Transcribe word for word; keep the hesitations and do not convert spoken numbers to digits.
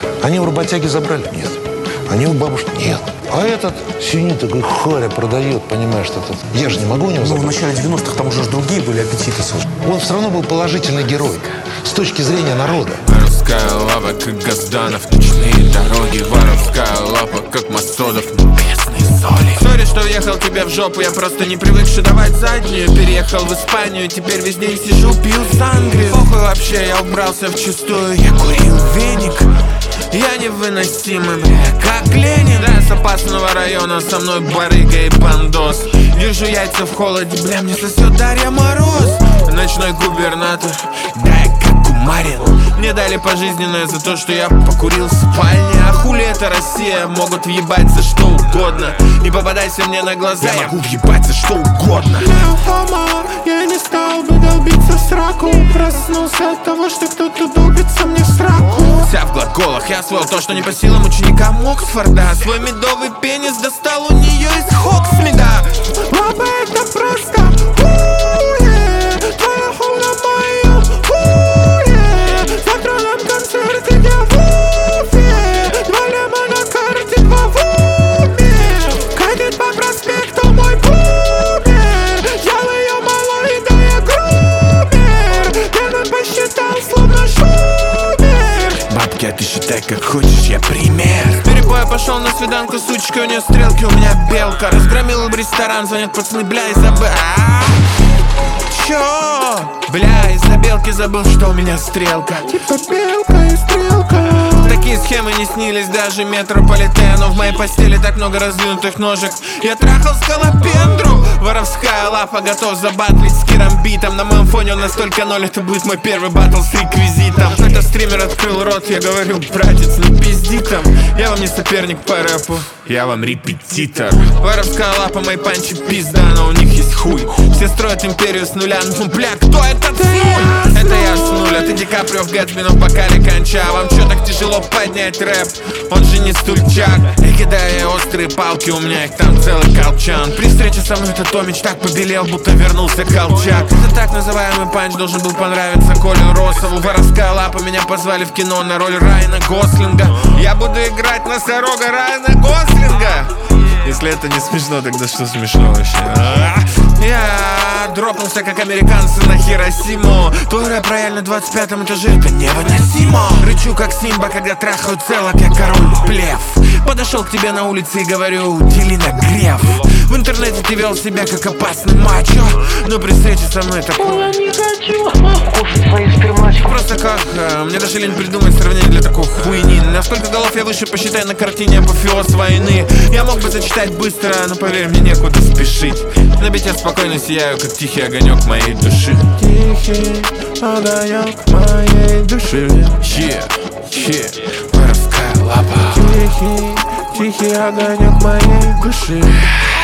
Они у работяги забрали? Нет. Они у бабушки? Нет. А этот синит такой харя продает, понимаешь, этот. Я же не могу у него забрать. Ну, в начале девяностых там уже другие были аппетиты. Он все равно был положительный герой с точки зрения народа. Воровская лава, как Газданов, ночные дороги. Воровская лава, как Масодов, небесные соли. Сори, что въехал тебе в жопу, я просто не привыкший давать заднюю. Переехал в Испанию, теперь весь день сижу, пью сангрию. Похуй вообще, я убрался вчистую, я курил веник. Я невыносимый, бля, как Ленин. Да, с опасного района, со мной барыга и бандос. Держу яйца в холоде, бля, мне сосет Дарья Мороз. Ночной губернатор, да, я как Кумарин. Мне дали пожизненное за то, что я покурил в спальне. А хули это Россия, могут въебать за что угодно. Не попадайся мне на глаза, я могу въебать за что угодно. Я не стал бы долбиться в сраку. Проснулся от того, что кто-то долбится мне в сраку. Вся в глаголах, я освоил то, что не по силам ученикам Оксфорда. Свой медовый пенис достал у нее из Хоксмида. Лапа, это просто хуе. Твоя хуна моя хуе. Завтра нам концерт, где в Уфе. Два лема на карте, два в уме. Катит по проспекту мой бумер. Взял ее малой, да я грумер. Геном посчитал, словно шумер. Бабки, а ты считай как хочешь, я пример. Перебоя пошел на свиданку, сучка, у нее стрелки, у меня белка. Разгромил в ресторан, звонят пацаны, бля, из-за б... Чё? Бля, из-за белки забыл, что у меня стрелка. Типа белка и стрелка. Такие схемы не снились даже метрополитену. В моей постели так много раздвинутых ножек. Я трахал скалопендру. Воровская лапа, готов забатлить с Киром Битом. На моем фоне он настолько ноль, это будет мой первый батл с реквизитом. Какой-то стример открыл рот, я говорю, братец, не пизди там. Я вам не соперник по рэпу, я вам репетитор. Воровская лапа, мои панчи пизда, но у них есть хуй. Все строят империю с нуля, ну бля, кто этот фуль? Это я с нуля, ты Ди Каприо в Гэтсби, но в бокале конча. Вам чё так тяжело поднять рэп? Он же не стульчак. И кидая острые палки, у меня их там целый колчан. При встрече со мной этот Томич так побелел, будто вернулся Колчак. Это так называемый панч должен был понравиться Колин Россову. Воровская лапа, меня позвали в кино на роль Райана Гослинга. Я буду играть носорога Райана Гослинга. Если это не смешно, тогда что смешно вообще? А-а-а. Я дропнулся, как американцы на Хиросиму. Твой рэп рояль на двадцать пятом этаже, это невыносимо. Рычу, как Симба, когда трахаю целок, я король плев. Подошел к тебе на улице и говорю, дели на греф. В интернете ты вел себя, как опасный мачо. Но при встрече со мной такое Я не хочу кушать своих спермачек. просто как, э, мне даже лень придумать сравнение для такой хуйни. На сколько голов я выше, посчитай на картине апофеоз войны. Я мог бы зачитать быстро, но поверь, мне некуда спешить. На бите спокойно сияю, как тихий огонек моей души. Тихий огонек моей души. Че, че, воровская лапа. Тихий, тихий огонек моей души.